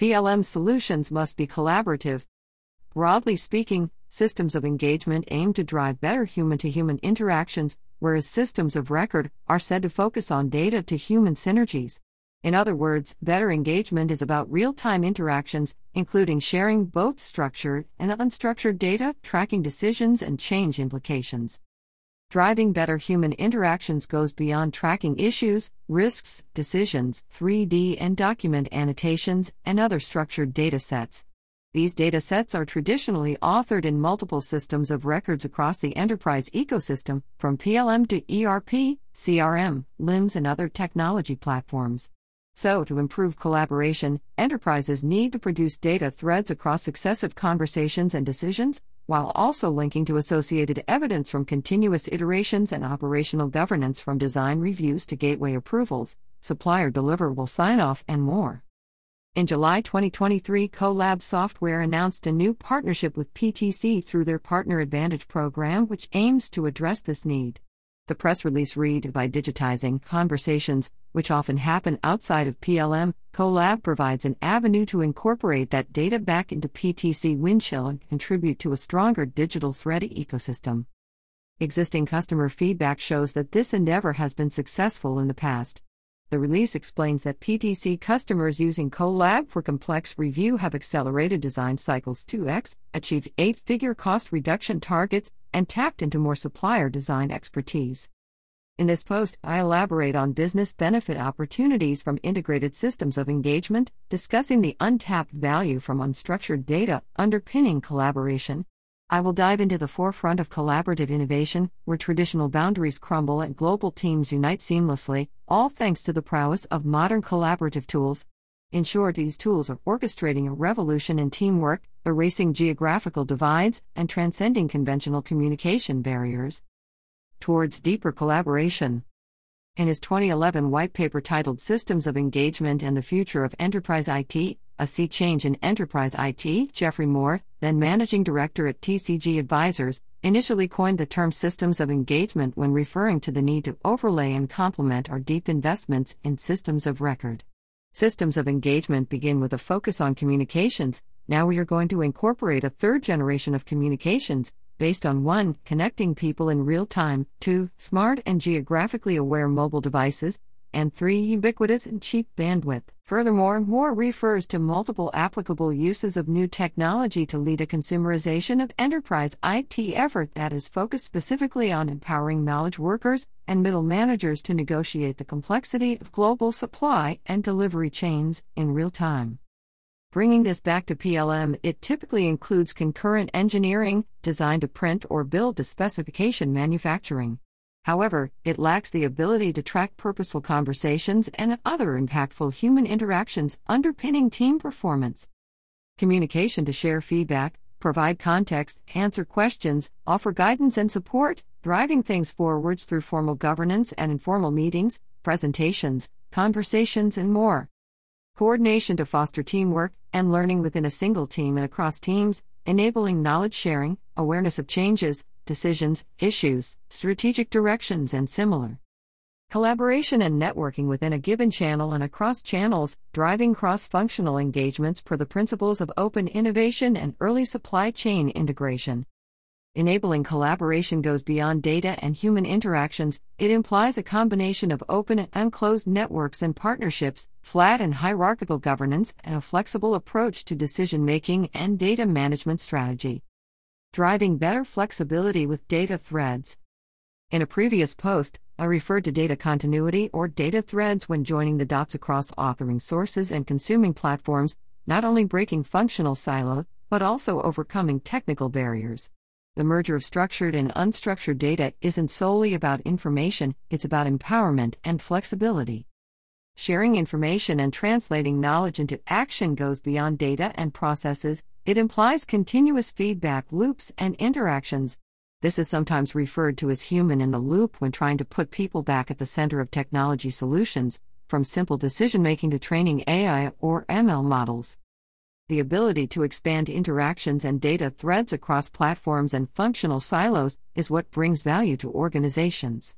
PLM solutions must be collaborative. Broadly speaking, systems of engagement aim to drive better human-to-human interactions, whereas systems of record are said to focus on data-to-human synergies. In other words, better engagement is about real-time interactions, including sharing both structured and unstructured data, tracking decisions and change implications. Driving better human interactions goes beyond tracking issues, risks, decisions, 3D and document annotations, and other structured data sets. These data sets are traditionally authored in multiple systems of records across the enterprise ecosystem, from PLM to ERP, CRM, LIMS, and other technology platforms. So, to improve collaboration, enterprises need to produce data threads across successive conversations and decisions, while also linking to associated evidence from continuous iterations and operational governance from design reviews to gateway approvals, supplier deliverable sign-off, and more. In July 2023, Colab Software announced a new partnership with PTC through their Partner Advantage program, which aims to address this need. The press release read, "By digitizing conversations, which often happen outside of PLM, Colab provides an avenue to incorporate that data back into PTC Windchill and contribute to a stronger digital thread ecosystem." Existing customer feedback shows that this endeavor has been successful in the past. The release explains that PTC customers using Colab for complex review have accelerated design cycles 2x, achieved 8-figure cost reduction targets, and tapped into more supplier design expertise. In this post, I elaborate on business benefit opportunities from integrated systems of engagement, discussing the untapped value from unstructured data underpinning collaboration. I will dive into the forefront of collaborative innovation, where traditional boundaries crumble and global teams unite seamlessly, all thanks to the prowess of modern collaborative tools. In short, these tools are orchestrating a revolution in teamwork, erasing geographical divides, and transcending conventional communication barriers towards deeper collaboration. In his 2011 white paper titled Systems of Engagement and the Future of Enterprise IT, A Sea Change in Enterprise IT, Jeffrey Moore, then managing director at TCG Advisors, initially coined the term systems of engagement when referring to the need to overlay and complement our deep investments in systems of record. Systems of engagement begin with a focus on communications. Now we are going to incorporate a third generation of communications, based on 1. Connecting people in real time, 2. Smart and geographically aware mobile devices, and 3. Ubiquitous and cheap bandwidth. Furthermore, Moore refers to multiple applicable uses of new technology to lead a consumerization of enterprise IT effort that is focused specifically on empowering knowledge workers and middle managers to negotiate the complexity of global supply and delivery chains in real time. Bringing this back to PLM, it typically includes concurrent engineering, design to print or build to specification manufacturing. However, it lacks the ability to track purposeful conversations and other impactful human interactions underpinning team performance. Communication to share feedback, provide context, answer questions, offer guidance and support, driving things forwards through formal governance and informal meetings, presentations, conversations, and more. Coordination to foster teamwork and learning within a single team and across teams, enabling knowledge sharing, awareness of changes, decisions, issues, strategic directions, and similar. Collaboration and networking within a given channel and across channels, driving cross-functional engagements per the principles of open innovation and early supply chain integration. Enabling collaboration goes beyond data and human interactions. It implies a combination of open and closed networks and partnerships, flat and hierarchical governance, and a flexible approach to decision-making and data management strategy. Driving better flexibility with data threads. In a previous post, I referred to data continuity or data threads when joining the dots across authoring sources and consuming platforms, not only breaking functional silos, but also overcoming technical barriers. The merger of structured and unstructured data isn't solely about information, it's about empowerment and flexibility. Sharing information and translating knowledge into action goes beyond data and processes. It implies continuous feedback loops and interactions. This is sometimes referred to as human in the loop when trying to put people back at the center of technology solutions, from simple decision-making to training AI or ML models. The ability to expand interactions and data threads across platforms and functional silos is what brings value to organizations.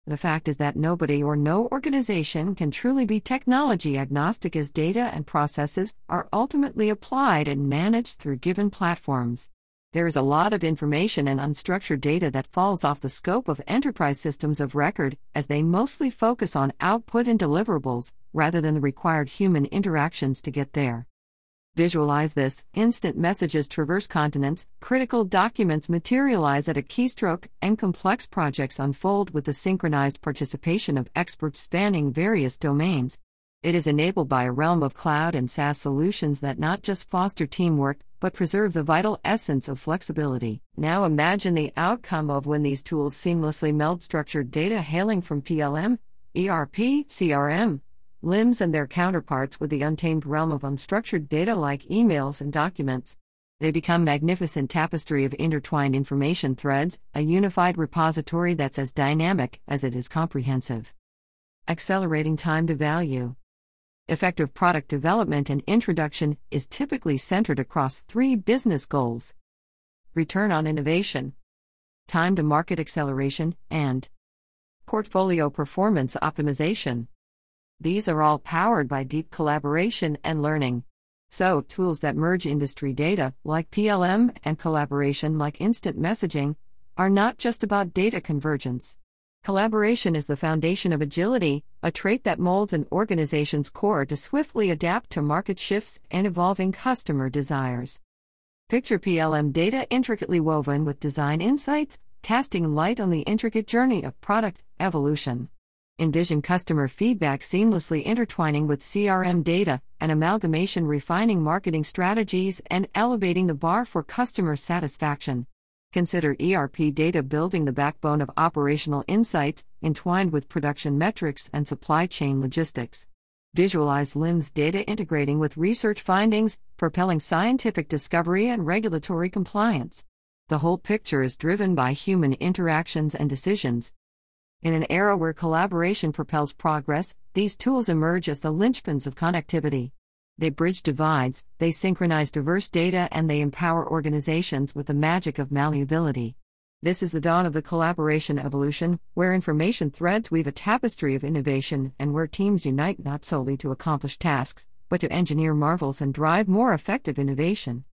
The fact is that nobody or no organization can truly be technology agnostic, as data and processes are ultimately applied and managed through given platforms. There is a lot of information and unstructured data that falls off the scope of enterprise systems of record, as they mostly focus on output and deliverables, rather than the required human interactions to get there. Visualize this: instant messages traverse continents, critical documents materialize at a keystroke, and complex projects unfold with the synchronized participation of experts spanning various domains. It is enabled by a realm of cloud and SaaS solutions that not just foster teamwork, but preserve the vital essence of flexibility. Now imagine the outcome of when these tools seamlessly meld structured data hailing from PLM, ERP, CRM, LIMS and their counterparts with the untamed realm of unstructured data like emails and documents. They become magnificent tapestry of intertwined information threads, a unified repository that's as dynamic as it is comprehensive. Accelerating time to value. Effective product development and introduction is typically centered across 3 business goals: return on innovation, time to market acceleration, and portfolio performance optimization. These are all powered by deep collaboration and learning. So, tools that merge industry data, like PLM, and collaboration, like instant messaging, are not just about data convergence. Collaboration is the foundation of agility, a trait that molds an organization's core to swiftly adapt to market shifts and evolving customer desires. Picture PLM data intricately woven with design insights, casting light on the intricate journey of product evolution. Envision customer feedback seamlessly intertwining with CRM data, an amalgamation refining marketing strategies and elevating the bar for customer satisfaction. Consider ERP data building the backbone of operational insights, entwined with production metrics and supply chain logistics. Visualize LIMS data integrating with research findings, propelling scientific discovery and regulatory compliance. The whole picture is driven by human interactions and decisions. In an era where collaboration propels progress, these tools emerge as the linchpins of connectivity. They bridge divides, they synchronize diverse data, and they empower organizations with the magic of malleability. This is the dawn of the collaboration evolution, where information threads weave a tapestry of innovation and where teams unite not solely to accomplish tasks, but to engineer marvels and drive more effective innovation.